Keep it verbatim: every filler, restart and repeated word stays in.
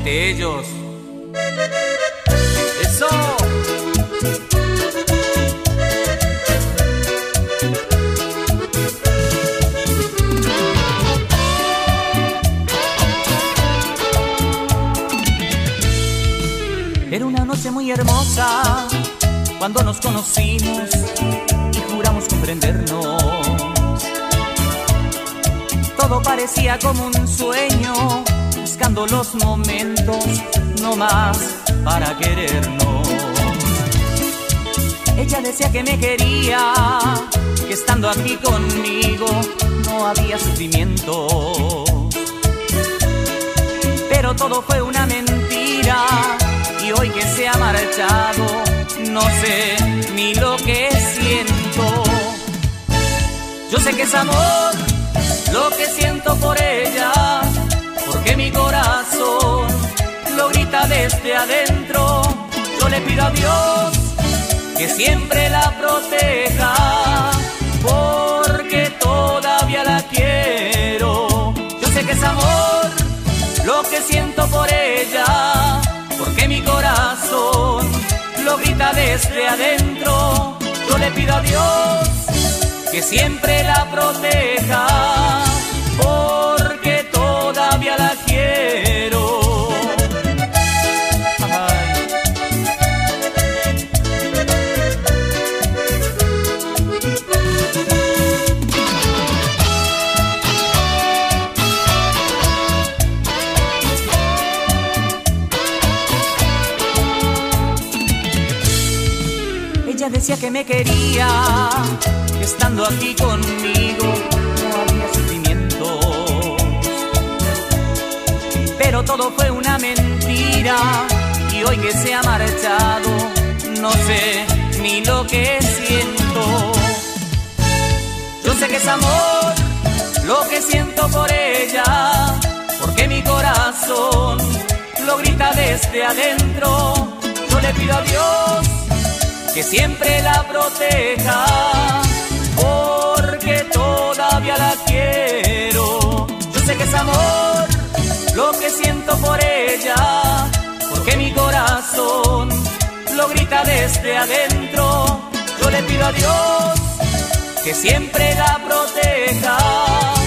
de ellos. ¡Eso! Era una noche muy hermosa cuando nos conocimos y juramos comprendernos. Todo parecía como un sueño, buscando los momentos no más para querernos. Ella decía que me quería, que estando aquí conmigo no había sufrimiento. Pero todo fue una mentira y hoy que se ha marchado no sé ni lo que siento. Yo sé que es amor lo que siento por ella, porque mi corazón lo grita desde adentro. Yo le pido a Dios que siempre la proteja, porque todavía la quiero. Yo sé que es amor lo que siento por ella, porque mi corazón lo grita desde adentro. Yo le pido a Dios que siempre la proteja, porque todavía la quiero. Ay. Ella decía que me quería, que estando aquí conmigo no había sufrimiento. Pero todo fue una mentira y hoy que se ha marchado no sé ni lo que siento. Yo sé que es amor lo que siento por ella, porque mi corazón lo grita desde adentro. Yo le pido a Dios que siempre la proteja, porque todavía la quiero. Yo sé que es amor lo que siento por ella, porque mi corazón lo grita desde adentro. Yo le pido a Dios que siempre la proteja.